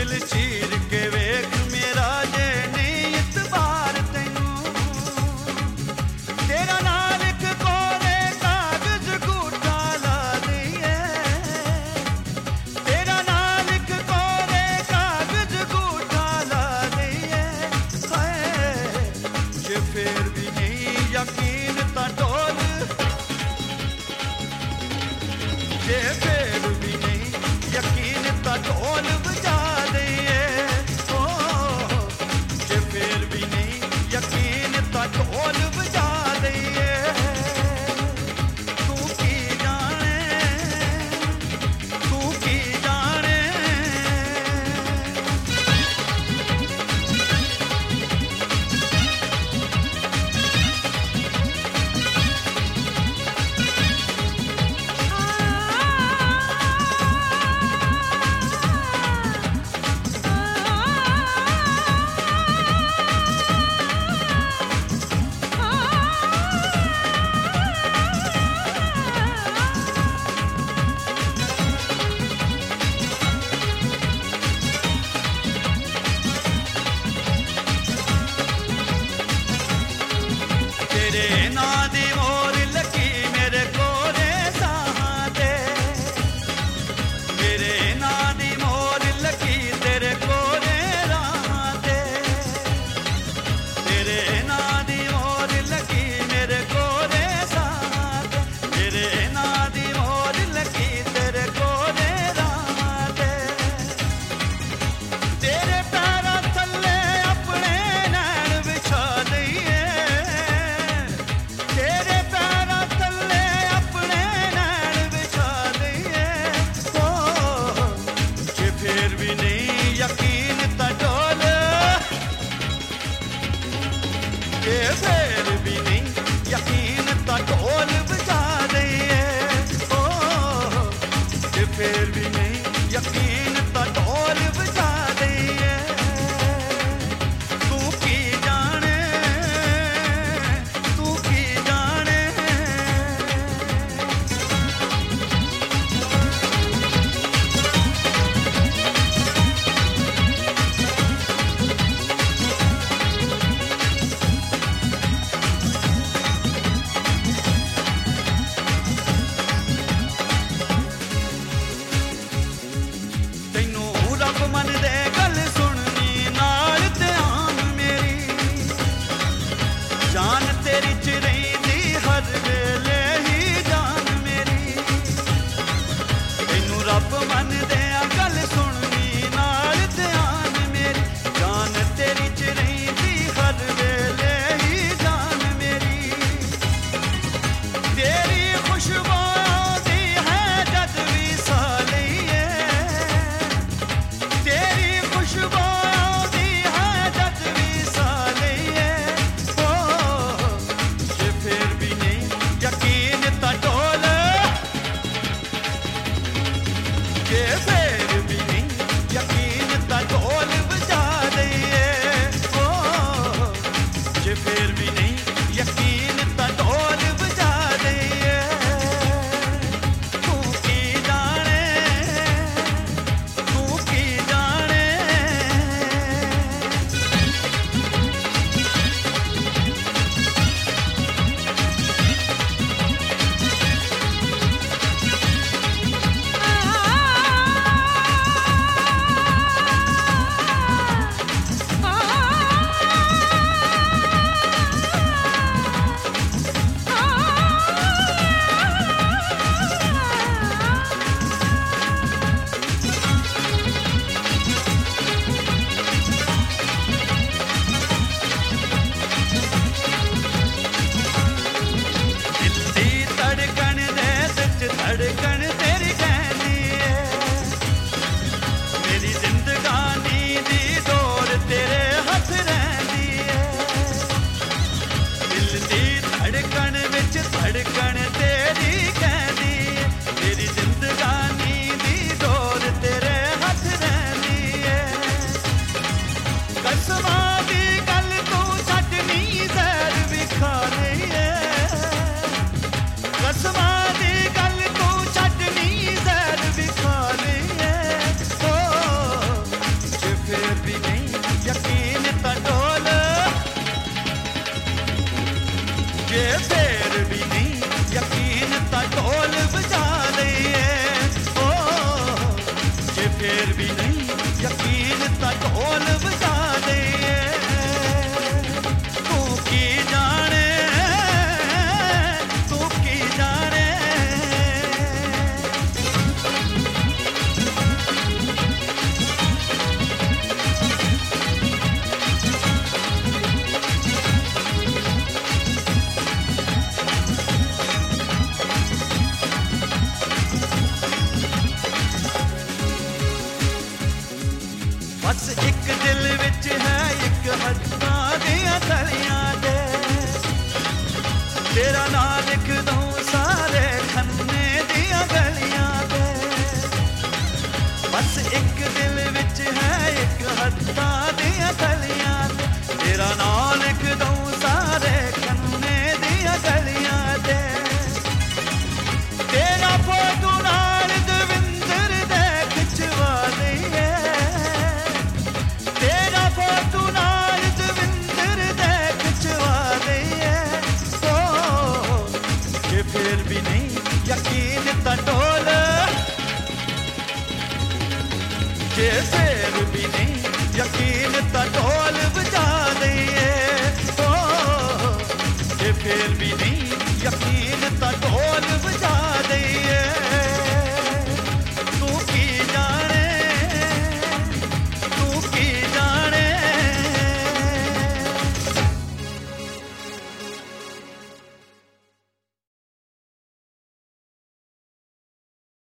दिल चीर के वेख मेरा जे नहीं इतबार तैनू तेरा नाल एक कोरे कागज गूठा ला दईए तेरा नाल एक कोरे कागज गूठा ला दईए हाय जे फिर भी नहीं यकीन ता डोल जे फिर भी नहीं यकीन ता ढोल बजा दईए ओ जे फिर भी नहीं यकीन ता ढोल बजा दईए तू की जाने तू की जाने तेरे ना दी मोर लगी मेरे कोरे साहां दे मेरे ना दी मोर लगी तेरे कोरे राहां दे तेरे ना दी मोर लगी मेरे कोरे साहां दे मेरे ना दी मोर लगी तेरे कोरे राहां दे तेरे पैरां थल्ले अपने नैन बिछा दईए तेरे पैरां थल्ले अपने नैन बिछा दईए ओ जे फिर भी नहीं यकीन ता डोल जे फिर भी नहीं यकीन ता ढोल बजा दईए ओ जे फिर भी नहीं यकीन ता ढोल बजा दईए तू की जाने तू की जाने तैनू रब मन दे गल सुननी नाल ध्यान मेरी जान तेरी च रहिंदी हर वेले ही जान मेरी तैनू रब मन दे गल सुननी नाल ध्यान मेरी जान तेरी च रहिंदी हर वेले ही जान मेरी तेरी खुशबू आउंदी है जद भी साह लईए तेरी बस एक दिल विच है एक हत्थां दियां तलियां दे तेरा नां लिख दूं सारे खन्ने दियां गलियां दे बस एक दिल विच है एक हत्थां दियां तलियां दे तेरा नां लिख दूं सारे खन्ने दियां गलियां दे तेरा फोटो नाल दविंदर दे खिचवा लईए तेरा फोटो नाल दविंदर दे खिचवा लईए जे फिर भी नहीं यकीन ता ढोल जे फिर भी नहीं यकीन ता ढोल बजा दईए जे फिर भी नहीं यकीन